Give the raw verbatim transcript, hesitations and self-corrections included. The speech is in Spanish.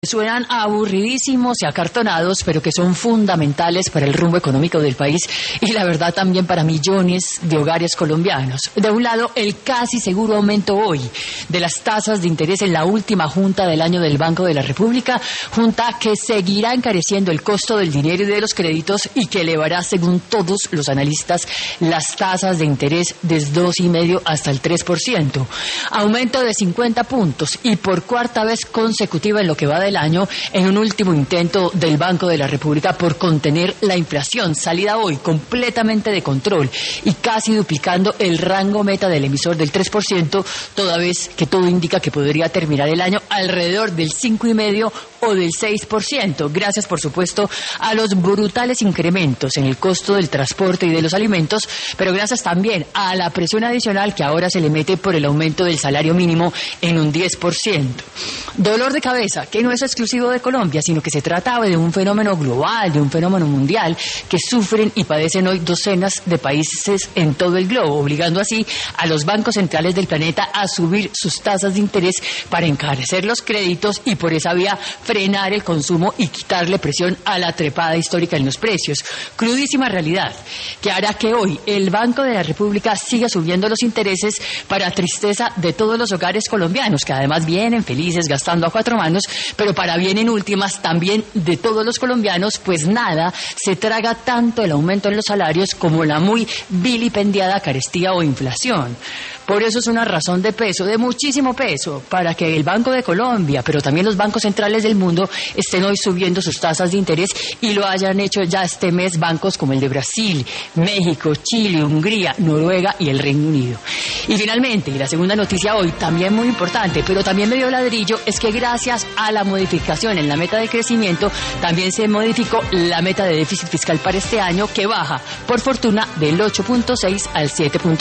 Suenan aburridísimos y acartonados, pero que son fundamentales para el rumbo económico del país y la verdad también para millones de hogares colombianos. De un lado, el casi seguro aumento hoy de las tasas de interés en la última junta del año del Banco de la República, junta que seguirá encareciendo el costo del dinero y de los créditos y que elevará, según todos los analistas, las tasas de interés desde dos coma cinco hasta el tres por ciento. Aumento de cincuenta puntos y por cuarta vez consecutiva en lo que va del año, en un último intento del Banco de la República por contener la inflación, salida hoy completamente de control y casi duplicando el rango meta del emisor del tres por ciento, toda vez que todo indica que podría terminar el año alrededor del cinco coma cinco o del seis por ciento, gracias por supuesto a los brutales incrementos en el costo del transporte y de los alimentos, pero gracias también a la presión adicional que ahora se le mete por el aumento del salario mínimo en un diez por ciento. Dolor de cabeza que no es exclusivo de Colombia, sino que se trata de un fenómeno global, de un fenómeno mundial que sufren y padecen hoy docenas de países en todo el globo, obligando así a los bancos centrales del planeta a subir sus tasas de interés para encarecer los créditos y por esa vía frenar el consumo y quitarle presión a la trepada histórica en los precios. Crudísima realidad que hará que hoy el Banco de la República siga subiendo los intereses para tristeza de todos los hogares colombianos, que además vienen felices gastando a cuatro manos, pero para bien en últimas también de todos los colombianos, pues nada se traga tanto el aumento en los salarios como la muy vilipendiada carestía o inflación. Por eso es una razón de peso, de muchísimo peso, para que el Banco de Colombia, pero también los bancos centrales del mundo, estén hoy subiendo sus tasas de interés y lo hayan hecho ya este mes bancos como el de Brasil, México, Chile, Hungría, Noruega y el Reino Unido. Y finalmente, y la segunda noticia hoy, también muy importante, pero también medio ladrillo, es que gracias a la modificación en la meta de crecimiento, también se modificó la meta de déficit fiscal para este año, que baja, por fortuna, del ocho punto seis al siete punto seis.